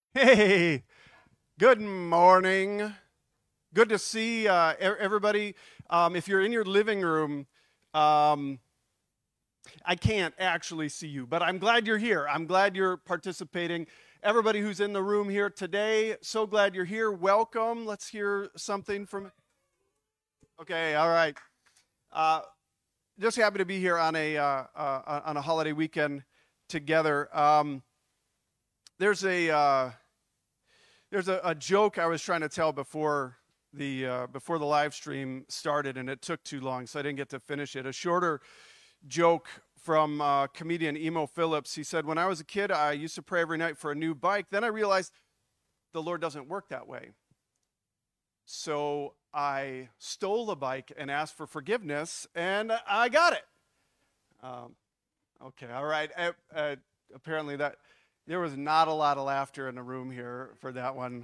Hey, good morning. Good to see everybody. If you're in your living room, um, I can't actually see you, but I'm glad you're here. I'm glad you're participating. Everybody who's in the room here today, so glad you're here. Welcome. Let's hear something from. Okay, all right. Uh, just happy to be here on a holiday weekend together. There's a uh, there's a joke I was trying to tell before the live stream started, and it took too long, so I didn't get to finish it. A shorter joke from comedian Emo Phillips. He said, "When I was a kid, I used to pray every night for a new bike. Then I realized the Lord doesn't work that way. So I stole a bike and asked for forgiveness, and I got it." Um, okay, all right. Apparently that there was not a lot of laughter in the room here for that one.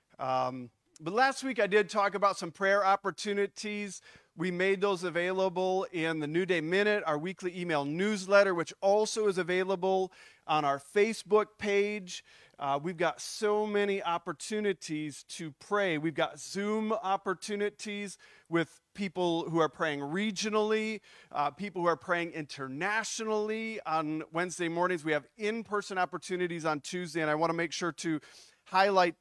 But last week I did talk about some prayer opportunities. We made those available in the New Day Minute, our weekly email newsletter, which also is available on our Facebook page. We've got so many opportunities to pray. We've got Zoom opportunities with people who are praying regionally, people who are praying internationally. On Wednesday mornings, we have in person opportunities on Tuesday, and I want to make sure to highlight.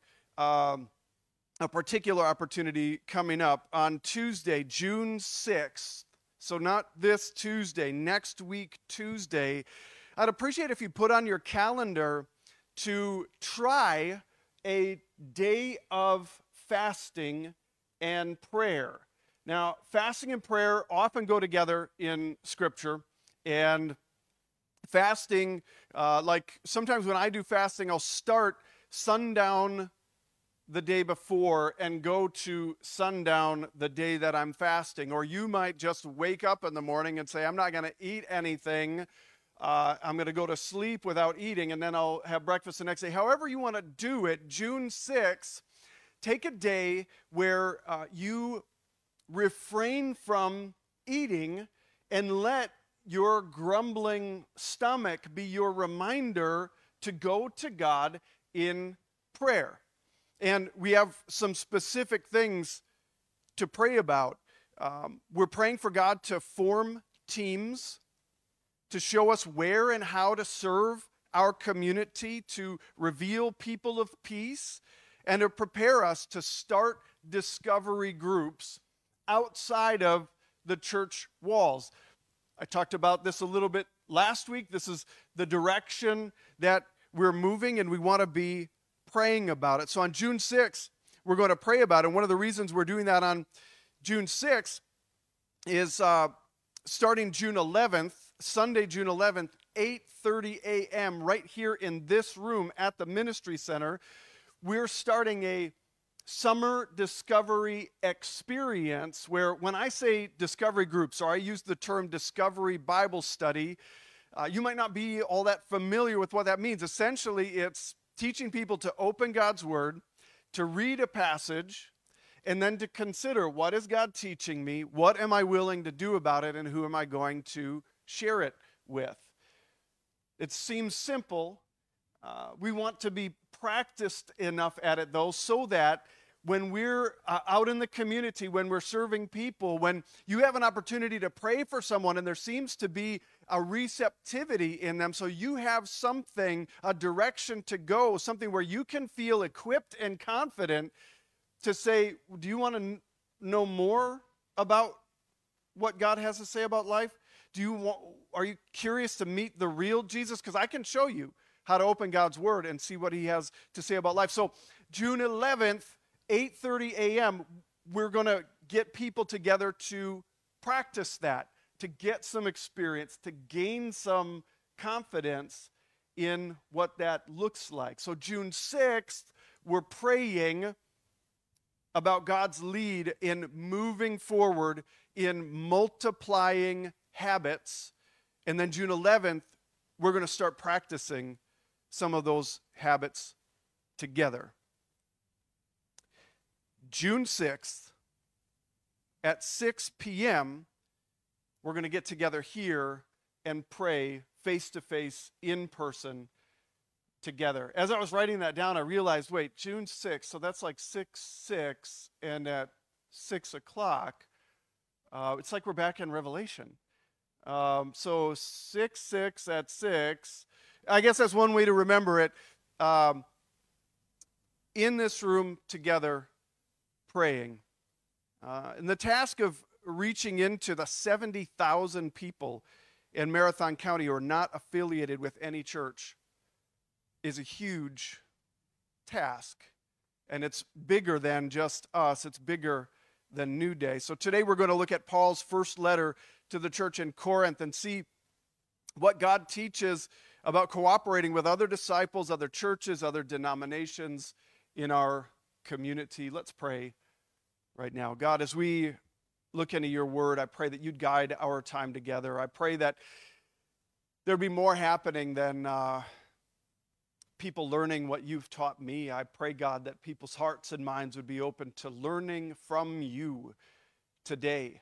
A particular opportunity coming up on Tuesday, June 6th. So, not this Tuesday, next week, Tuesday. I'd appreciate if you put on your calendar to try a day of fasting and prayer. Now, fasting and prayer often go together in Scripture, and fasting, like sometimes when I do fasting, I'll start sundown the day before and go to sundown the day that I'm fasting. Or you might just wake up in the morning and say, I'm not going to eat anything. I'm going to go to sleep without eating, and then I'll have breakfast the next day. However, you want to do it, June 6th, take a day where you refrain from eating and let your grumbling stomach be your reminder to go to God in prayer. And we have some specific things to pray about. We're praying for God to form teams, to show us where and how to serve our community, to reveal people of peace, and to prepare us to start discovery groups outside of the church walls. I talked about this a little bit last week. This is the direction that we're moving, and we want to be praying about it. So on June 6th, we're going to pray about it. And one of the reasons we're doing that on June 6th is starting June 11th, Sunday, June 11th, 8:30 a.m., right here in this room at the Ministry Center. We're starting a summer discovery experience where when I say discovery groups, or I use the term discovery Bible study, you might not be all that familiar with what that means. Essentially, it's teaching people to open God's Word, to read a passage, and then to consider, what is God teaching me? What am I willing to do about it? And who am I going to share it with? It seems simple. We want to be practiced enough at it, though, so that when we're out in the community, when we're serving people, when you have an opportunity to pray for someone and there seems to be a receptivity in them, so you have something, a direction to go, something where you can feel equipped and confident to say, do you want to know more about what God has to say about life? Are you curious to meet the real Jesus? Because I can show you how to open God's Word and see what He has to say about life. So June 11th, 8:30 a.m., we're going to get people together to practice that, to get some experience, to gain some confidence in what that looks like. So June 6th, we're praying about God's lead in moving forward in multiplying habits. And then June 11th, we're going to start practicing some of those habits together. June 6th at 6 p.m., we're going to get together here and pray face to face in person together. As I was writing that down, I realized, wait, June 6th, so that's like 6/6, and at 6 o'clock, it's like we're back in Revelation. So 6/6 at 6, I guess that's one way to remember it. In this room together, praying. And the task of reaching into the 70,000 people in Marathon County who are not affiliated with any church is a huge task. And it's bigger than just us. It's bigger than New Day. So today we're going to look at Paul's first letter to the church in Corinth and see what God teaches about cooperating with other disciples, other churches, other denominations in our community. Let's pray right now. God, as we look into your word, I pray that you'd guide our time together. I pray that there'd be more happening than people learning what you've taught me. I pray, God, that people's hearts and minds would be open to learning from you today,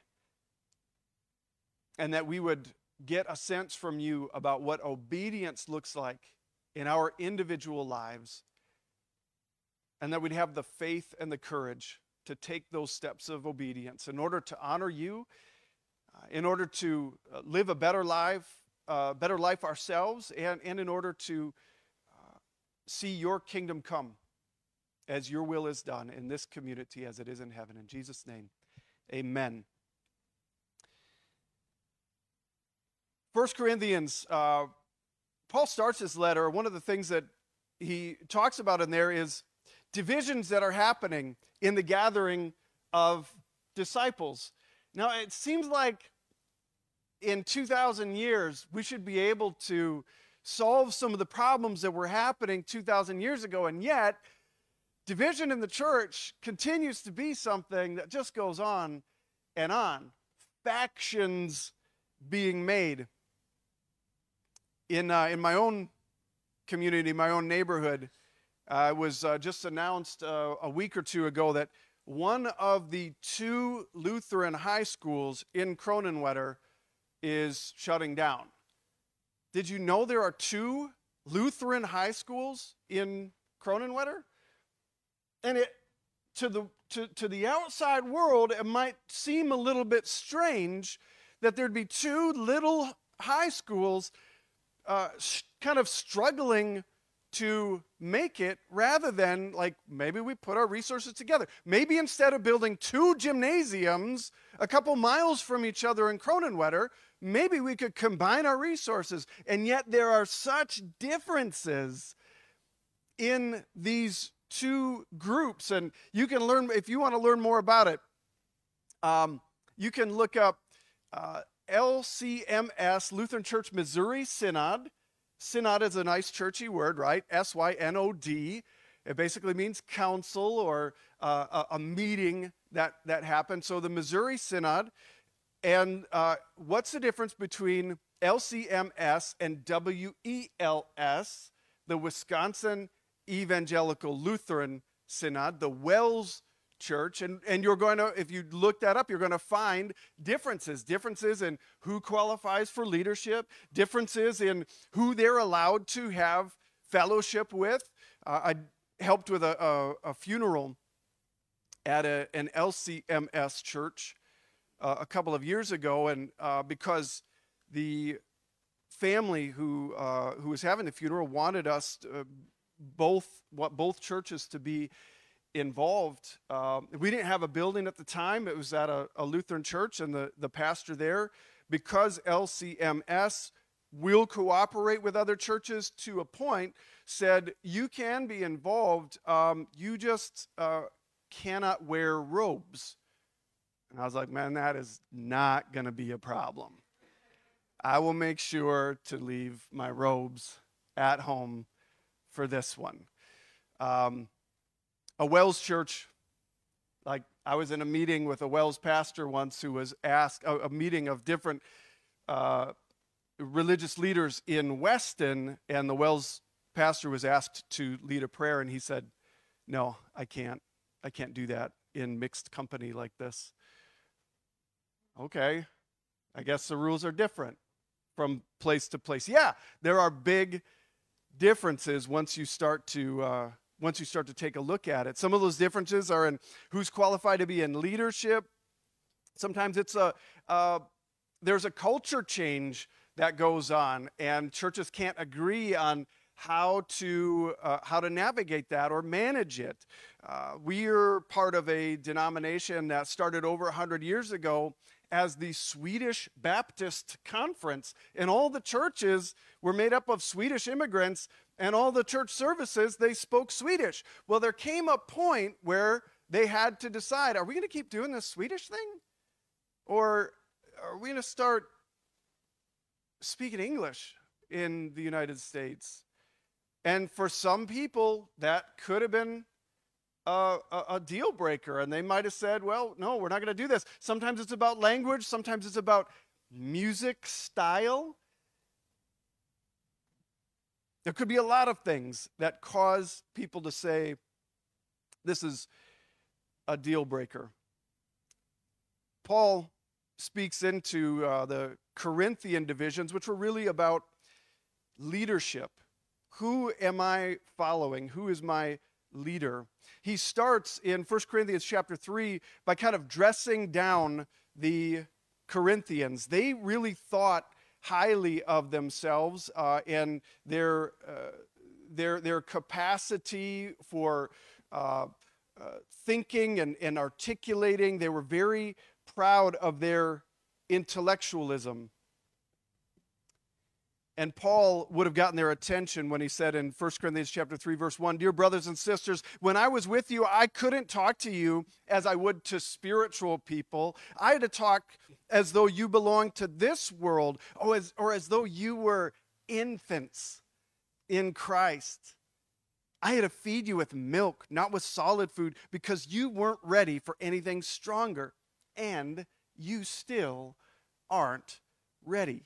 and that we would get a sense from you about what obedience looks like in our individual lives, and that we'd have the faith and the courage to take those steps of obedience in order to honor you, in order to live a better life ourselves, and in order to see your kingdom come as your will is done in this community as it is in heaven. In Jesus' name, amen. 1 Corinthians, Paul starts his letter. One of the things that he talks about in there is divisions that are happening in the gathering of disciples. Now, it seems like in 2,000 years, we should be able to solve some of the problems that were happening 2,000 years ago, and yet division in the church continues to be something that just goes on and on. Factions being made. In my own community, my own neighborhood, it was just announced a week or two ago that one of the 2 Lutheran high schools in Kronenwetter is shutting down. Did you know there are 2 Lutheran high schools in Kronenwetter? And it to the outside world, it might seem a little bit strange that there'd be 2 little high schools kind of struggling to make it, rather than like maybe we put our resources together. Maybe instead of building 2 gymnasiums a couple miles from each other in Kronenwetter, maybe we could combine our resources. And yet there are such differences in these 2 groups. And you can learn, if you want to learn more about it, you can look up LCMS, Lutheran Church Missouri Synod. Synod is a nice churchy word, right? SYNOD. It basically means council or a meeting that happened. So the Missouri Synod. And what's the difference between LCMS and WELS, the Wisconsin Evangelical Lutheran Synod, the Wells Church? And you're going to, if you look that up, you're going to find differences in who qualifies for leadership, differences in who they're allowed to have fellowship with. I helped with a funeral at an LCMS church a couple of years ago, and because the family who was having the funeral wanted us both churches to be involved. We didn't have a building at the time. It was at a Lutheran church, and the pastor there, because LCMS will cooperate with other churches to a point, said you can be involved, you just cannot wear robes. And I was like, man, that is not going to be a problem. I will make sure to leave my robes at home for this one. A Wells church, like I was in a meeting with a Wells pastor once who was asked, a meeting of different religious leaders in Weston, and the Wells pastor was asked to lead a prayer, and he said, no, I can't do that in mixed company like this. Okay, I guess the rules are different from place to place. Yeah, there are big differences once you start to take a look at it. Some of those differences are in who's qualified to be in leadership. Sometimes there's a culture change that goes on, and churches can't agree on how to navigate that or manage it. We are part of a denomination that started over 100 years ago as the Swedish Baptist Conference, and all the churches were made up of Swedish immigrants, and all the church services, they spoke Swedish. Well, there came a point where they had to decide, are we going to keep doing this Swedish thing? Or are we going to start speaking English in the United States? And for some people, that could have been a deal breaker, and they might have said, well, no, we're not going to do this. Sometimes it's about language, sometimes it's about music style. There could be a lot of things that cause people to say, this is a deal breaker. Paul speaks into the Corinthian divisions, which were really about leadership. Who am I following? Who is my leader? He starts in 1 Corinthians chapter 3 by kind of dressing down the Corinthians. They really thought highly of themselves and their capacity for thinking and articulating. They were very proud of their intellectualism. And Paul would have gotten their attention when he said in 1 Corinthians chapter 3, verse 1, "Dear brothers and sisters, when I was with you, I couldn't talk to you as I would to spiritual people. I had to talk as though you belonged to this world, or as though you were infants in Christ. I had to feed you with milk, not with solid food, because you weren't ready for anything stronger, and you still aren't ready."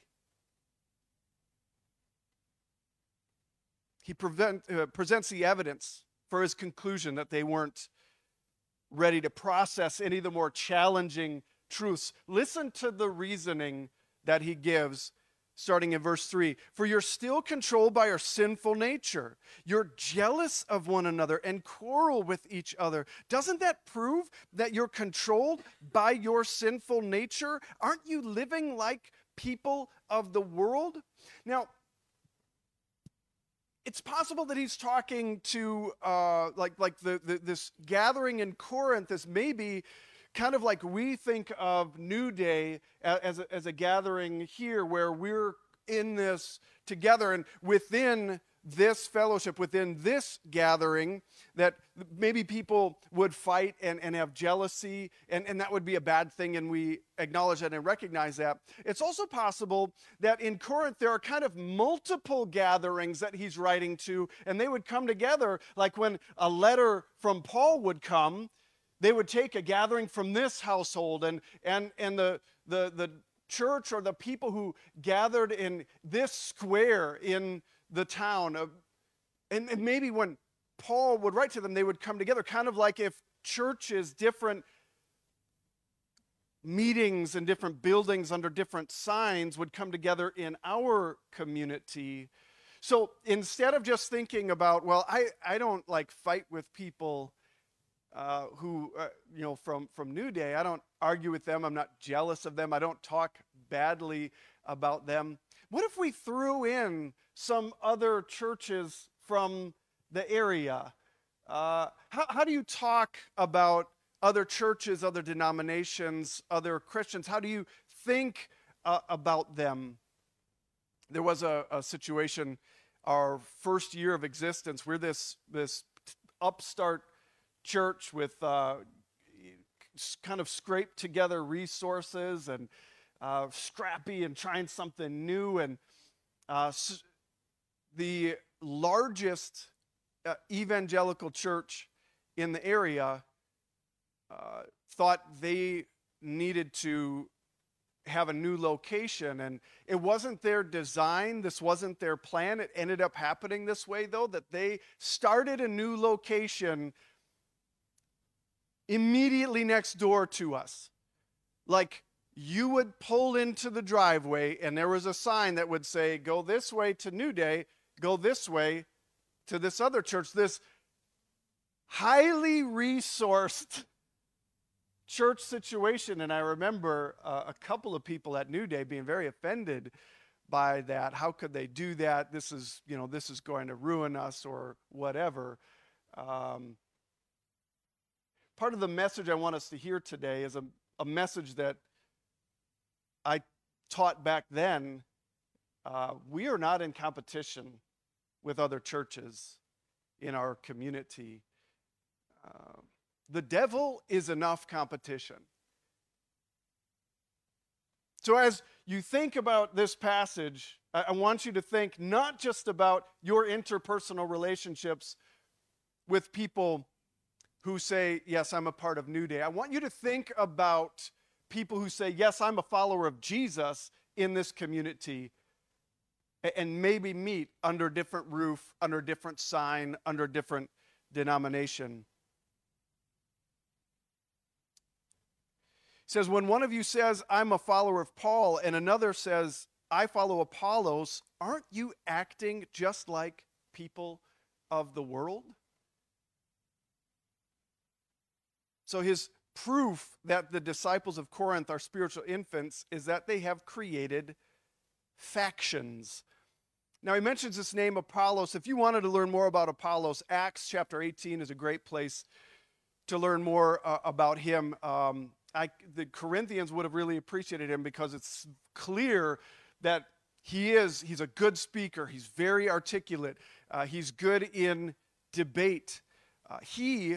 He presents the evidence for his conclusion that they weren't ready to process any of the more challenging truths. Listen to the reasoning that he gives starting in verse 3. "For you're still controlled by your sinful nature. You're jealous of one another and quarrel with each other. Doesn't that prove that you're controlled by your sinful nature? Aren't you living like people of the world?" Now, it's possible that he's talking to this gathering in Corinth is maybe kind of like we think of New Day as a gathering here where we're in this together, and within this fellowship, within this gathering, that maybe people would fight and have jealousy, and that would be a bad thing, and we acknowledge that and recognize that. It's also possible that in Corinth there are kind of multiple gatherings that he's writing to, and they would come together, like when a letter from Paul would come, they would take a gathering from this household, and the church or the people who gathered in this square in the town, and maybe when Paul would write to them, they would come together, kind of like if churches, different meetings and different buildings under different signs would come together in our community. So instead of just thinking about, well, I don't like fight with people who from New Day, I don't argue with them, I'm not jealous of them, I don't talk badly about them. What if we threw in some other churches from the area? How do you talk about other churches, other denominations, other Christians? How do you think about them? There was a situation our first year of existence. We're this upstart church with kind of scraped together resources and scrappy and trying something new, and the largest evangelical church in the area thought they needed to have a new location, and it wasn't their design, this wasn't their plan. It ended up happening this way, though, that they started a new location immediately next door to us. Like, you would pull into the driveway and there was a sign that would say, "Go this way to New Day," go this way to this other church, this highly resourced church situation. And I remember a couple of people at New Day being very offended by that. How could they do that? This is going to ruin us or whatever. Part of the message I want us to hear today is a message that I taught back then. We are not in competition with other churches in our community. The devil is enough competition. So as you think about this passage, I want you to think not just about your interpersonal relationships with people who say, yes, I'm a part of New Day. I want you to think about people who say, yes, I'm a follower of Jesus in this community, and maybe meet under a different roof, under a different sign, under a different denomination. It says, when one of you says, I'm a follower of Paul, and another says, I follow Apollos, aren't you acting just like people of the world? So his proof that the disciples of Corinth are spiritual infants is that they have created factions. Now he mentions this name Apollos. If you wanted to learn more about Apollos, Acts chapter 18 is a great place to learn more about him. The Corinthians would have really appreciated him because it's clear that he's a good speaker. He's very articulate. He's good in debate. He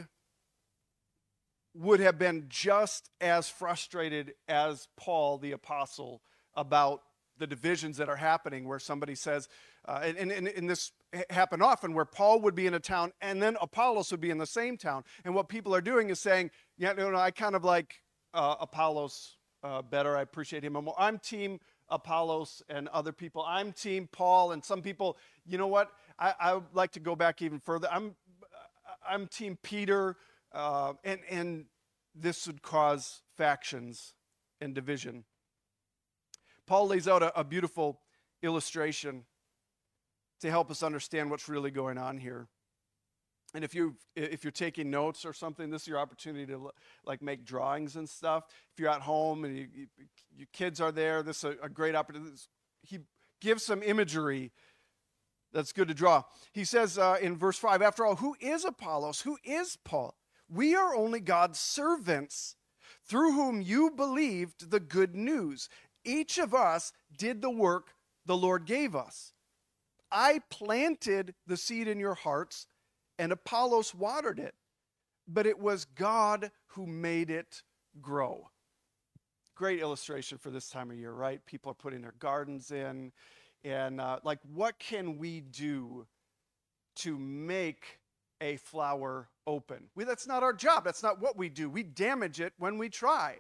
would have been just as frustrated as Paul the apostle about the divisions that are happening, where somebody says, and this happened often, where Paul would be in a town and then Apollos would be in the same town. And what people are doing is saying, yeah, no, I kind of like Apollos better. I appreciate him more. I'm team Apollos, and other people, I'm team Paul, and some people, you know what? I would like to go back even further. I'm team Peter, and this would cause factions and division. Paul lays out a beautiful illustration to help us understand what's really going on here. And if you're taking notes or something, this is your opportunity to make drawings and stuff. If you're at home and your kids are there, this is a great opportunity. He gives some imagery that's good to draw. He says in verse 5, after all, who is Apollos? Who is Paul? We are only God's servants, through whom you believed the good news. Each of us did the work the Lord gave us. I planted the seed in your hearts, and Apollos watered it, but it was God who made it grow. Great illustration for this time of year, right? People are putting their gardens in, and what can we do to make a flower open? That's not our job. That's not what we do. We damage it when we try.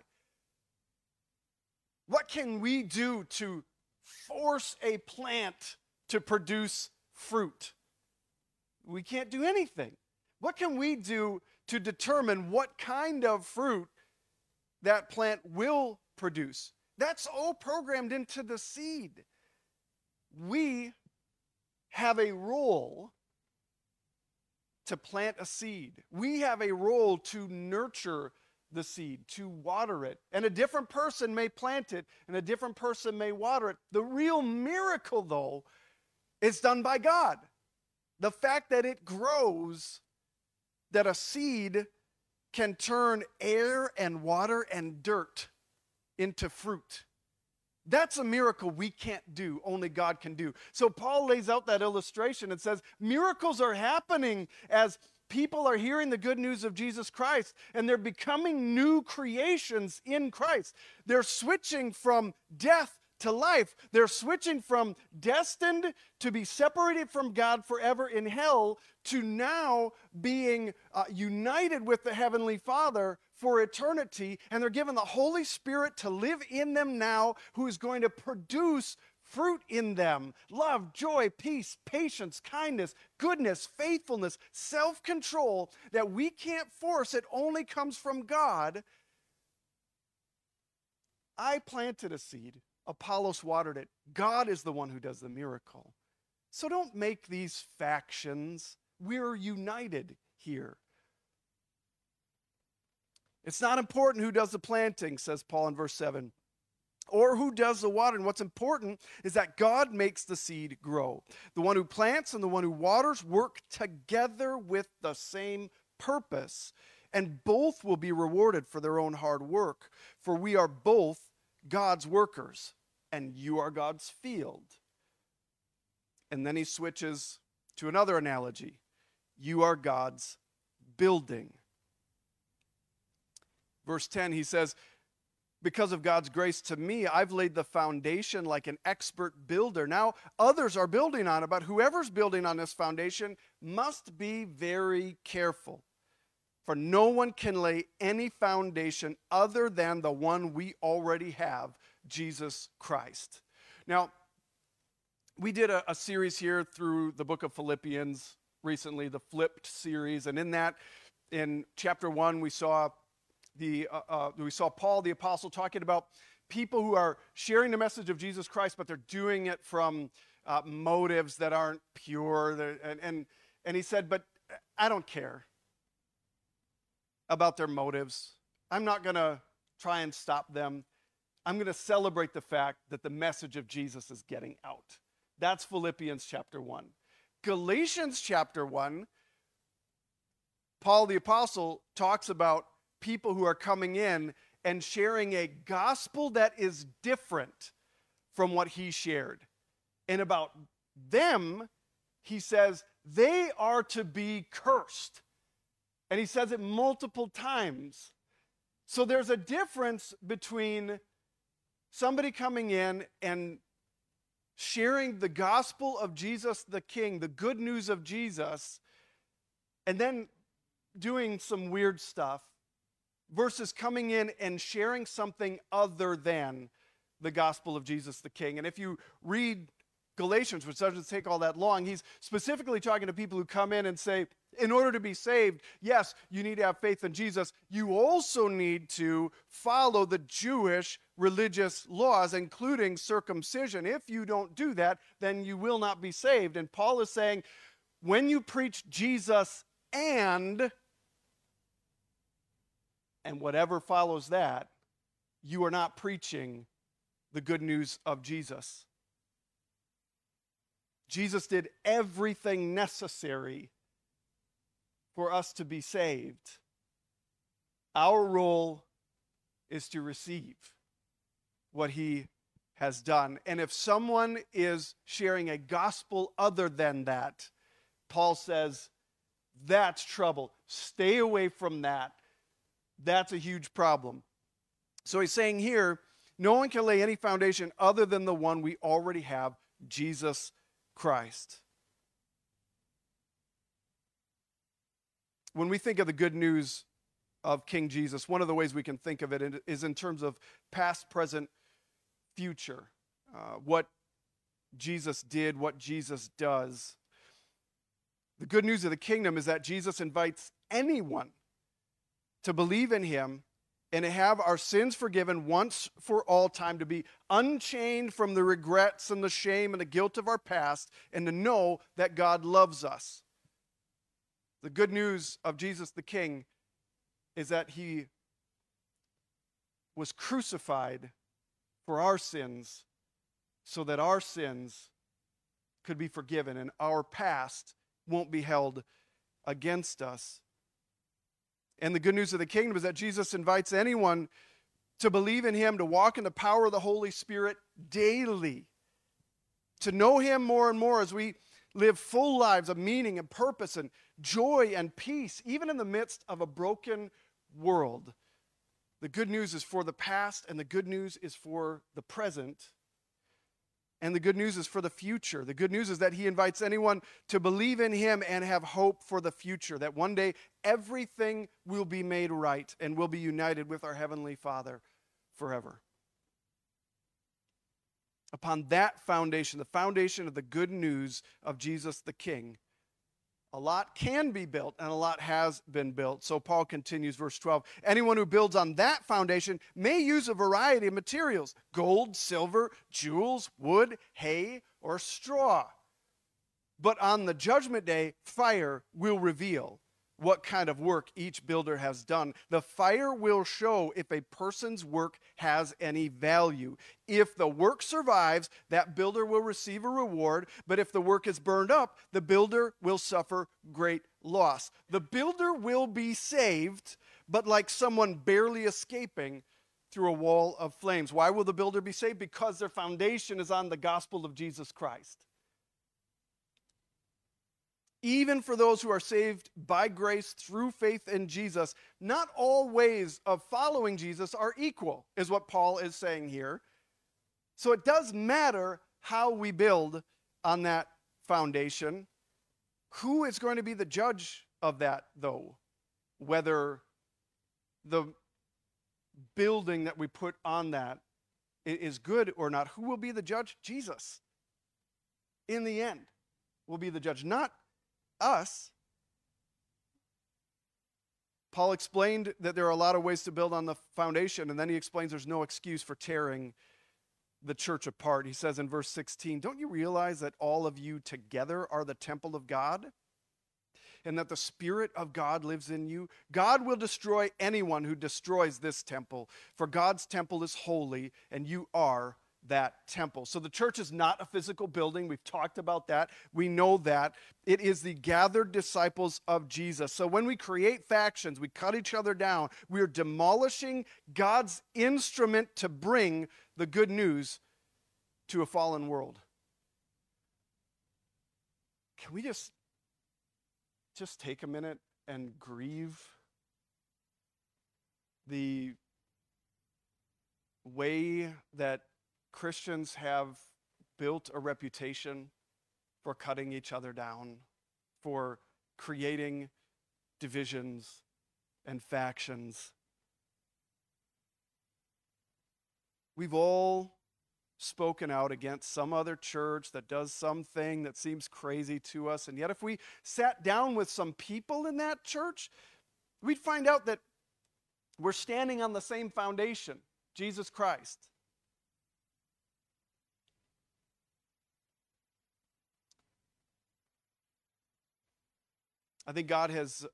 What can we do to force a plant to produce fruit? We can't do anything. What can we do to determine what kind of fruit that plant will produce? That's all programmed into the seed. We have a role to plant a seed. We have a role to nurture the seed, to water it. And a different person may plant it, and a different person may water it. The real miracle, though, is done by God. The fact that it grows, that a seed can turn air and water and dirt into fruit. That's a miracle we can't do, only God can do. So Paul lays out that illustration and says, miracles are happening as people are hearing the good news of Jesus Christ, and they're becoming new creations in Christ. They're switching from death to life. They're switching from destined to be separated from God forever in hell to now being united with the Heavenly Father for eternity, and they're given the Holy Spirit to live in them now, who is going to produce fruit in them: love, joy, peace, patience, kindness, goodness, faithfulness, self-control that we can't force. It only comes from God. I planted a seed. Apollos watered it. God is the one who does the miracle. So don't make these factions. We're united here. It's not important who does the planting, says Paul in verse 7, or who does the watering. What's important is that God makes the seed grow. The one who plants and the one who waters work together with the same purpose, and both will be rewarded for their own hard work. For we are both God's workers, and you are God's field. And then he switches to another analogy. You are God's building. Verse 10, he says, because of God's grace to me, I've laid the foundation like an expert builder. Now others are building on it, but whoever's building on this foundation must be very careful. For no one can lay any foundation other than the one we already have, Jesus Christ. Now, we did a series here through the book of Philippians recently, the Flipped series, and in that, in chapter 1, we saw Paul the apostle talking about people who are sharing the message of Jesus Christ, but they're doing it from motives that aren't pure. And he said, but I don't care about their motives. I'm not going to try and stop them. I'm going to celebrate the fact that the message of Jesus is getting out. That's Philippians chapter 1. Galatians chapter 1, Paul the apostle talks about people who are coming in and sharing a gospel that is different from what he shared. And about them, he says, they are to be cursed. And he says it multiple times. So there's a difference between somebody coming in and sharing the gospel of Jesus the King, the good news of Jesus, and then doing some weird stuff, versus coming in and sharing something other than the gospel of Jesus the King. And if you read Galatians, which doesn't take all that long, he's specifically talking to people who come in and say, in order to be saved, yes, you need to have faith in Jesus. You also need to follow the Jewish religious laws, including circumcision. If you don't do that, then you will not be saved. And Paul is saying, when you preach Jesus and whatever follows that, you are not preaching the good news of Jesus. Jesus did everything necessary for us to be saved. Our role is to receive what he has done. And if someone is sharing a gospel other than that, Paul says, that's trouble. Stay away from that. That's a huge problem. So he's saying here, no one can lay any foundation other than the one we already have, Jesus Christ. When we think of the good news of King Jesus, one of the ways we can think of it is in terms of past, present, future. What Jesus did, what Jesus does. The good news of the kingdom is that Jesus invites anyone to believe in him and to have our sins forgiven once for all time, to be unchained from the regrets and the shame and the guilt of our past, and to know that God loves us. The good news of Jesus the King is that he was crucified for our sins so that our sins could be forgiven and our past won't be held against us. And the good news of the kingdom is that Jesus invites anyone to believe in him, to walk in the power of the Holy Spirit daily, to know him more and more as we live full lives of meaning and purpose and joy and peace, even in the midst of a broken world. The good news is for the past, and the good news is for the present, and the good news is for the future. The good news is that he invites anyone to believe in him and have hope for the future, that one day everything will be made right and we'll be united with our Heavenly Father forever. Upon that foundation, the foundation of the good news of Jesus the King, a lot can be built and a lot has been built. So Paul continues, verse 12. Anyone who builds on that foundation may use a variety of materials: gold, silver, jewels, wood, hay, or straw. But on the judgment day, fire will reveal what kind of work each builder has done. The fire will show if a person's work has any value. If the work survives, that builder will receive a reward. But if the work is burned up, the builder will suffer great loss. The builder will be saved, but like someone barely escaping through a wall of flames. Why will the builder be saved? Because their foundation is on the gospel of Jesus Christ. Even for those who are saved by grace through faith in Jesus, not all ways of following Jesus are equal, is what Paul is saying here. So it does matter how we build on that foundation. Who is going to be the judge of that, though? Whether the building that we put on that is good or not. Who will be the judge? Jesus. In the end, will be the judge, not us. Paul explained that there are a lot of ways to build on the foundation, and then he explains there's no excuse for tearing the church apart. He says in verse 16, "Don't you realize that all of you together are the temple of God, and that the Spirit of God lives in you? God will destroy anyone who destroys this temple, for God's temple is holy, and you are that temple." So the church is not a physical building. We've talked about that. We know that. It is the gathered disciples of Jesus. So when we create factions, we cut each other down, we are demolishing God's instrument to bring the good news to a fallen world. Can we just take a minute and grieve the way that Christians have built a reputation for cutting each other down, for creating divisions and factions? We've all spoken out against some other church that does something that seems crazy to us, and yet if we sat down with some people in that church, we'd find out that we're standing on the same foundation, Jesus Christ. I think God has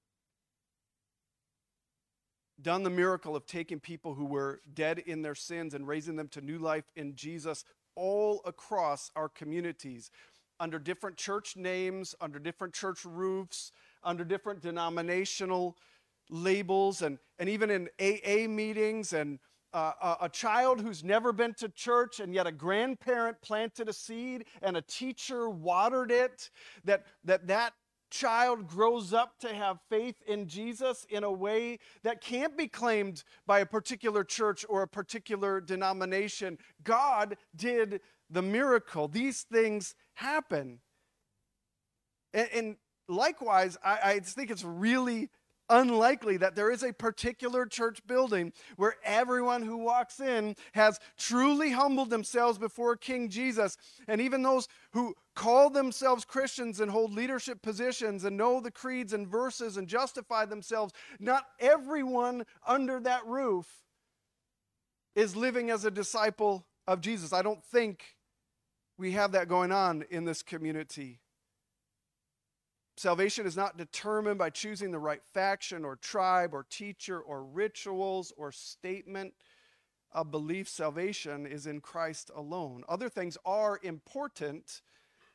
done the miracle of taking people who were dead in their sins and raising them to new life in Jesus all across our communities, under different church names, under different church roofs, under different denominational labels, and even in AA meetings, and a child who's never been to church, and yet a grandparent planted a seed and a teacher watered it, that child grows up to have faith in Jesus in a way that can't be claimed by a particular church or a particular denomination. God did the miracle. These things happen. And likewise, I think it's really unlikely that there is a particular church building where everyone who walks in has truly humbled themselves before King Jesus. And even those who call themselves Christians and hold leadership positions and know the creeds and verses and justify themselves, not everyone under that roof is living as a disciple of Jesus. I don't think we have that going on in this community. Salvation is not determined by choosing the right faction or tribe or teacher or rituals or statement of belief. Salvation is in Christ alone. Other things are important.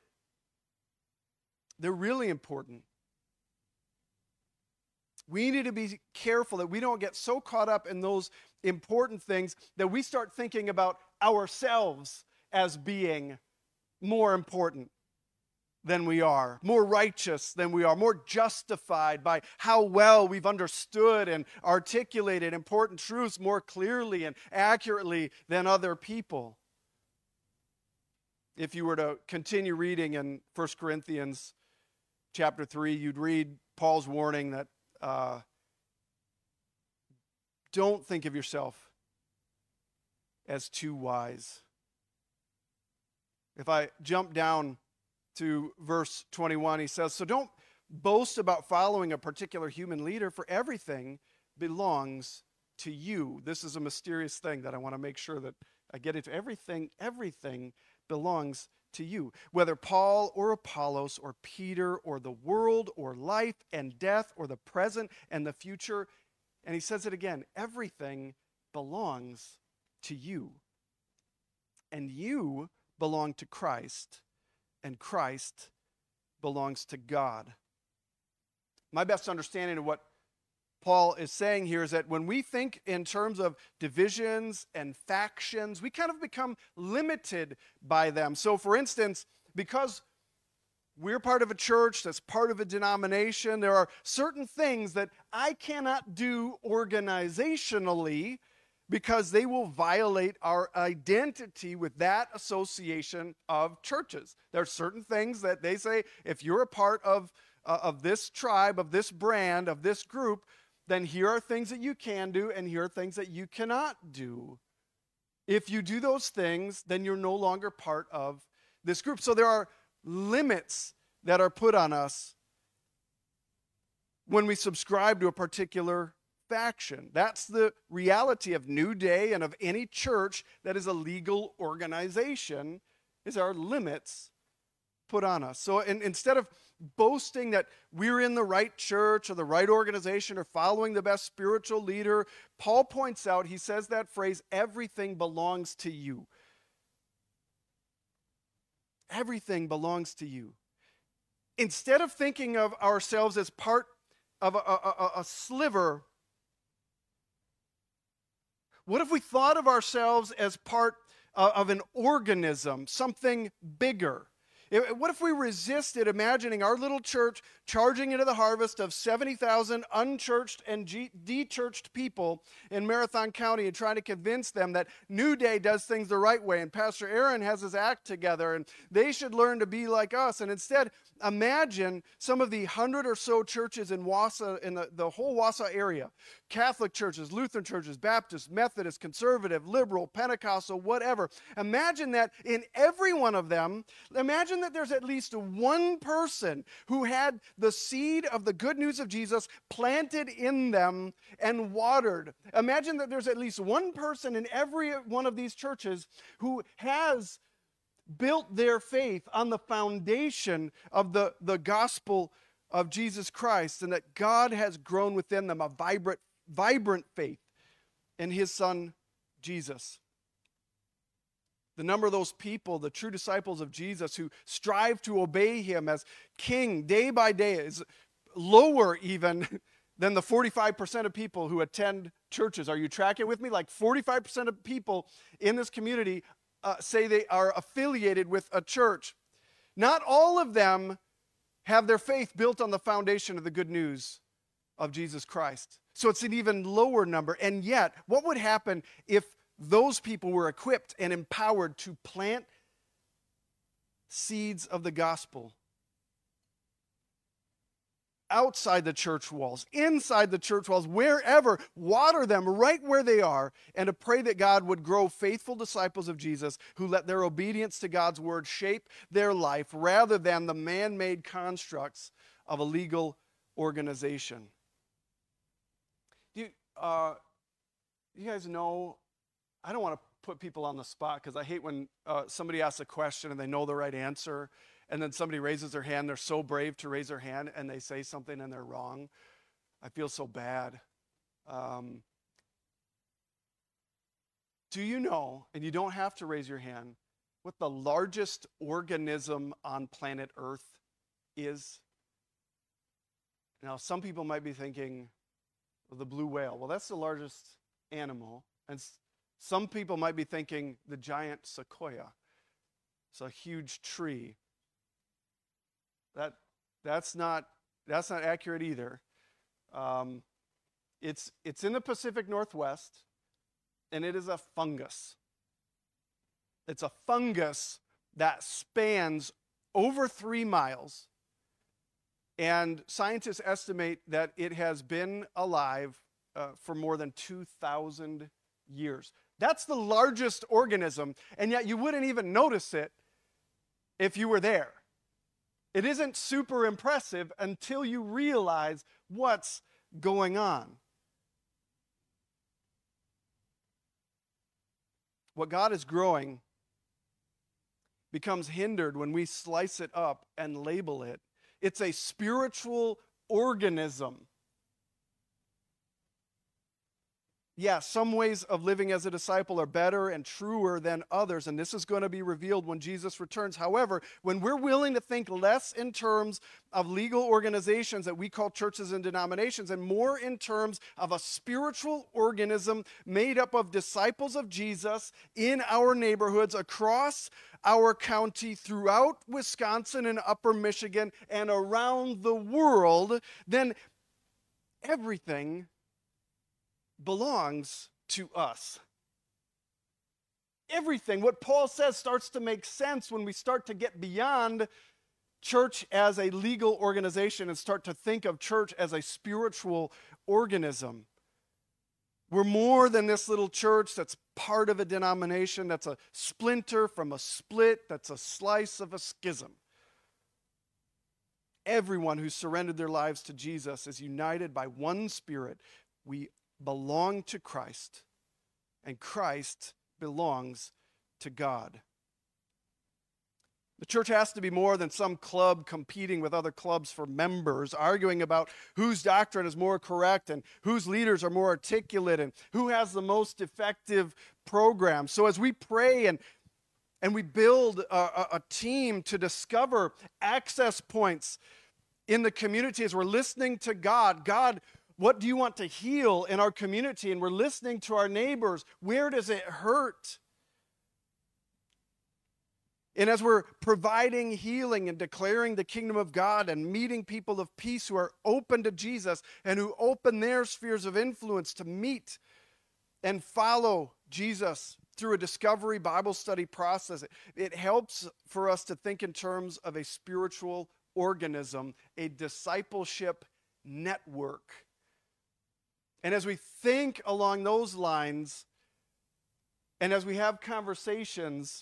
They're really important. We need to be careful that we don't get so caught up in those important things that we start thinking about ourselves as being more important than we are, more righteous than we are, more justified by how well we've understood and articulated important truths more clearly and accurately than other people. If you were to continue reading in 1 Corinthians chapter 3, you'd read Paul's warning that don't think of yourself as too wise. If I jump down to verse 21, he says, "So don't boast about following a particular human leader, for everything belongs to you." This is a mysterious thing that I want to make sure that I get into. Everything belongs to you. Whether Paul or Apollos or Peter or the world or life and death or the present and the future. And he says it again, everything belongs to you. And you belong to Christ, and Christ belongs to God. My best understanding of what Paul is saying here is that when we think in terms of divisions and factions, we kind of become limited by them. So, for instance, because we're part of a church that's part of a denomination, there are certain things that I cannot do organizationally because they will violate our identity with that association of churches. There are certain things that they say, if you're a part of this tribe, of this brand, of this group, then here are things that you can do and here are things that you cannot do. If you do those things, then you're no longer part of this group. So there are limits that are put on us when we subscribe to a particular faction. That's the reality of New Day and of any church that is a legal organization, is our limits put on us. So instead of boasting that we're in the right church or the right organization or following the best spiritual leader, Paul points out, he says that phrase, everything belongs to you. Everything belongs to you. Instead of thinking of ourselves as part of a sliver, what if we thought of ourselves as part of an organism, something bigger? What if we resisted imagining our little church charging into the harvest of 70,000 unchurched and de-churched people in Marathon County and trying to convince them that New Day does things the right way and Pastor Aaron has his act together and they should learn to be like us? And instead, imagine some of the 100 or so churches in Wausau, in the whole Wausau area, Catholic churches, Lutheran churches, Baptist, Methodist, Conservative, Liberal, Pentecostal, whatever. Imagine that in every one of them, imagine that there's at least one person who had the seed of the good news of Jesus planted in them and watered. Imagine that there's at least one person in every one of these churches who has built their faith on the foundation of the gospel of Jesus Christ, and that God has grown within them a vibrant faith in his son, Jesus. The number of those people, the true disciples of Jesus who strive to obey him as king day by day, is lower even than the 45% of people who attend churches. Are you tracking with me? Like 45% of people in this community say they are affiliated with a church. Not all of them have their faith built on the foundation of the good news of Jesus Christ. So it's an even lower number. And yet, what would happen if those people were equipped and empowered to plant seeds of the gospel outside the church walls, inside the church walls, wherever, water them right where they are, and to pray that God would grow faithful disciples of Jesus who let their obedience to God's word shape their life rather than the man-made constructs of a legal organization. Do you guys know, I don't want to put people on the spot because I hate when somebody asks a question and they know the right answer, and then somebody raises their hand, they're so brave to raise their hand, and they say something and they're wrong. I feel so bad. Do you know, and you don't have to raise your hand, what the largest organism on planet Earth is? Now, some people might be thinking, well, the blue whale. Well, that's the largest animal. And some people might be thinking the giant sequoia. It's a huge tree. That's not accurate either. It's in the Pacific Northwest, and it is a fungus. It's a fungus that spans over 3 miles, and scientists estimate that it has been alive for more than 2,000 years. That's the largest organism, and yet you wouldn't even notice it if you were there. It isn't super impressive until you realize what's going on. What God is growing becomes hindered when we slice it up and label it. It's a spiritual organism. Yeah, some ways of living as a disciple are better and truer than others, and this is going to be revealed when Jesus returns. However, when we're willing to think less in terms of legal organizations that we call churches and denominations, and more in terms of a spiritual organism made up of disciples of Jesus in our neighborhoods, across our county, throughout Wisconsin and Upper Michigan, and around the world, then everything belongs to us. Everything, what Paul says, starts to make sense when we start to get beyond church as a legal organization and start to think of church as a spiritual organism. We're more than this little church that's part of a denomination, that's a splinter from a split, that's a slice of a schism. Everyone who surrendered their lives to Jesus is united by one Spirit. We belong to Christ, and Christ belongs to God. The church has to be more than some club competing with other clubs for members, arguing about whose doctrine is more correct and whose leaders are more articulate and who has the most effective program. So as we pray and we build a team to discover access points in the community, as we're listening to God, what do you want to heal in our community? And we're listening to our neighbors. Where does it hurt? And as we're providing healing and declaring the kingdom of God and meeting people of peace who are open to Jesus and who open their spheres of influence to meet and follow Jesus through a discovery Bible study process, it helps for us to think in terms of a spiritual organism, a discipleship network. And as we think along those lines, and as we have conversations,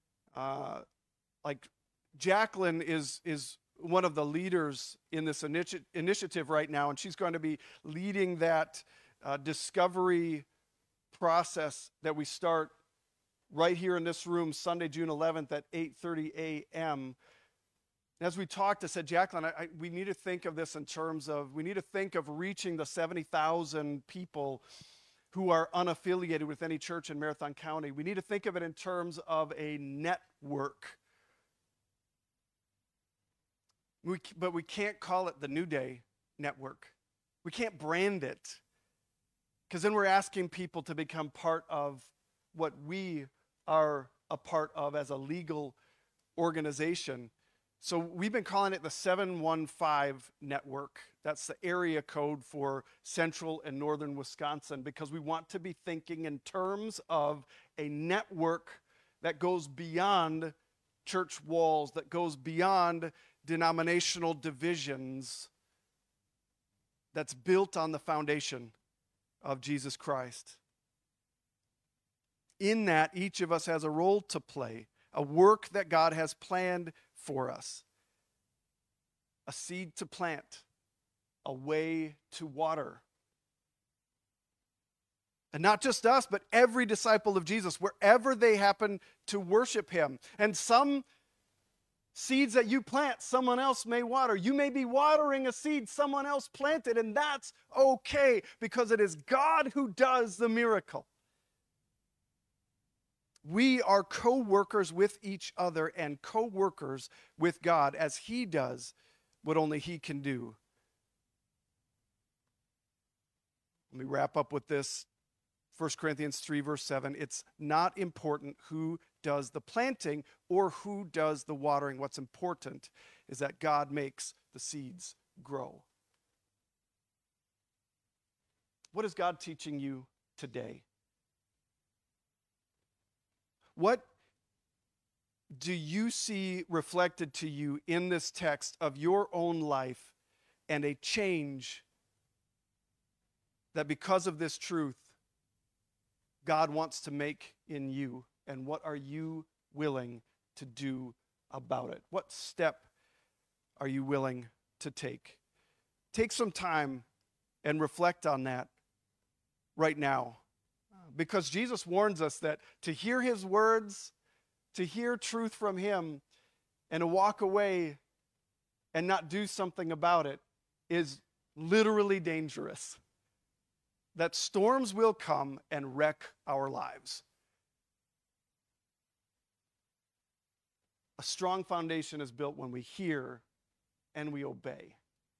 like Jacqueline is one of the leaders in this initiative right now, and she's going to be leading that discovery process that we start right here in this room Sunday, June 11th at 8:30 a.m. As we talked, I said, Jacqueline, we need to think of this in terms of, we need to think of reaching the 70,000 people who are unaffiliated with any church in Marathon County. We need to think of it in terms of a network. But we can't call it the New Day Network. We can't brand it, because then we're asking people to become part of what we are a part of as a legal organization. So we've been calling it the 715 Network. That's the area code for central and northern Wisconsin, because we want to be thinking in terms of a network that goes beyond church walls, that goes beyond denominational divisions, that's built on the foundation of Jesus Christ. In that, each of us has a role to play, a work that God has planned for us. A seed to plant, a way to water. And not just us, but every disciple of Jesus, wherever they happen to worship him. And some seeds that you plant, someone else may water. You may be watering a seed someone else planted, and that's okay, because it is God who does the miracle. We are co-workers with each other and co-workers with God as he does what only he can do. Let me wrap up with this. 1 Corinthians 3, verse 7. It's not important who does the planting or who does the watering. What's important is that God makes the seeds grow. What is God teaching you today? What do you see reflected to you in this text of your own life and a change that because of this truth, God wants to make in you? And what are you willing to do about it? What step are you willing to take? Take some time and reflect on that right now. Because Jesus warns us that to hear his words to hear truth from him and to walk away and not do something about it is literally dangerous. That storms will come and wreck our lives. A strong foundation is built when we hear and we obey.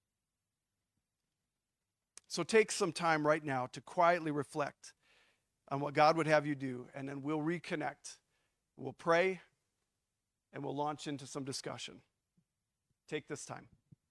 So take some time right now to quietly reflect on what God would have you do, and then we'll reconnect. We'll pray, and we'll launch into some discussion. Take this time.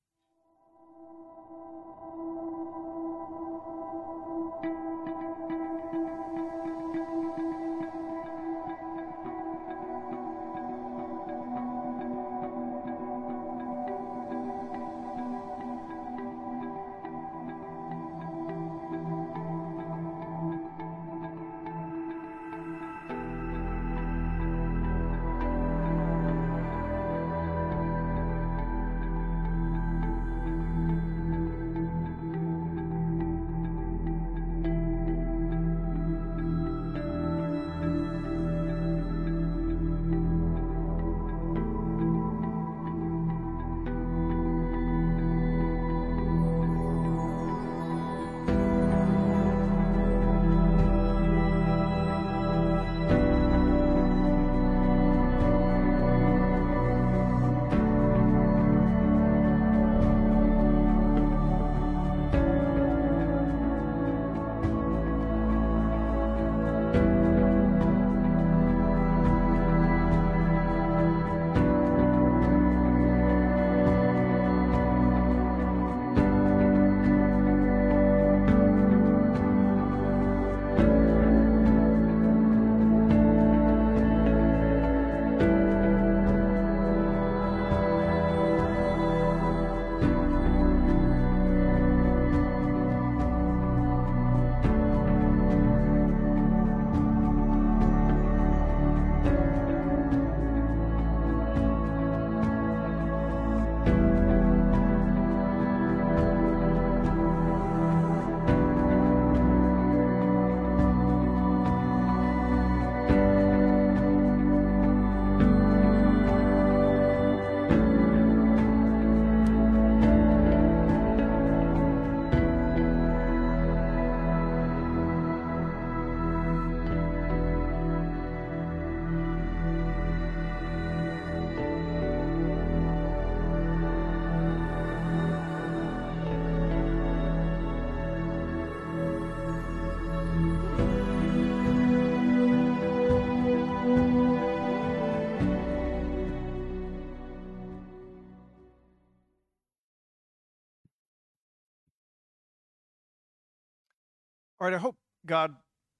All right, I hope God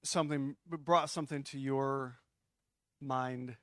brought something to your mind.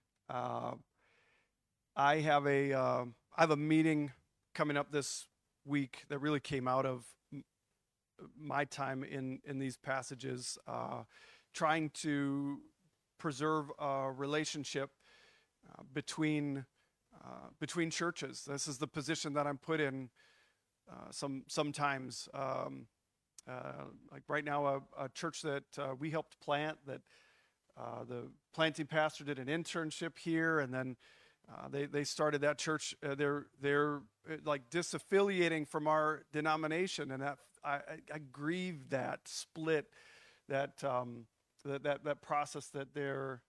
I have a meeting coming up this week that really came out of my time in these passages, trying to preserve a relationship between churches. This is the position that I'm put in sometimes. Like right now, a church that we helped plant, that the planting pastor did an internship here, and then they started that church. They're like disaffiliating from our denomination, and that I grieve that split, that process that they're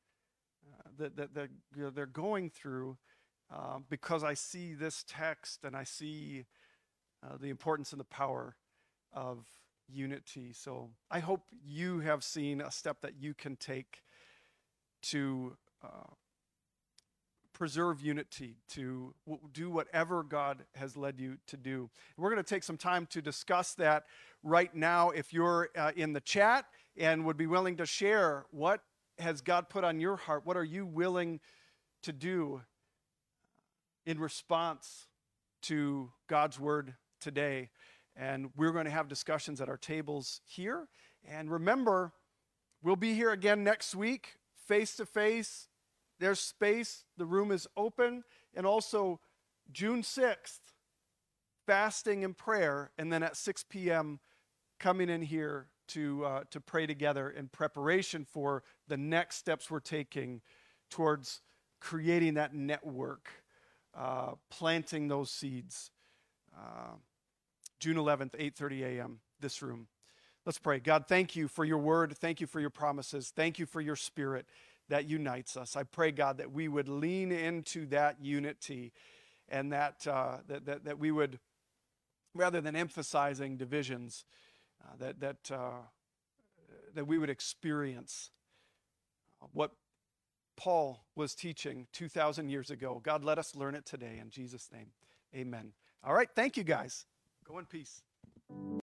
going through, because I see this text and I see the importance and the power of unity. So I hope you have seen a step that you can take to preserve unity, to do whatever God has led you to do. We're going to take some time to discuss that right now. If you're in the chat and would be willing to share, what has God put on your heart? What are you willing to do in response to God's word today? And we're going to have discussions at our tables here. And remember, we'll be here again next week, face to face. There's space. The room is open. And also, June 6th, fasting and prayer. And then at 6 p.m., coming in here to pray together in preparation for the next steps we're taking towards creating that network, planting those seeds. June 11th, 8:30 a.m., this room. Let's pray. God, thank you for your word. Thank you for your promises. Thank you for your spirit that unites us. I pray, God, that we would lean into that unity and that we would, rather than emphasizing divisions, that we would experience what Paul was teaching 2,000 years ago. God, let us learn it today. In Jesus' name, amen. All right, thank you, guys. Go in peace.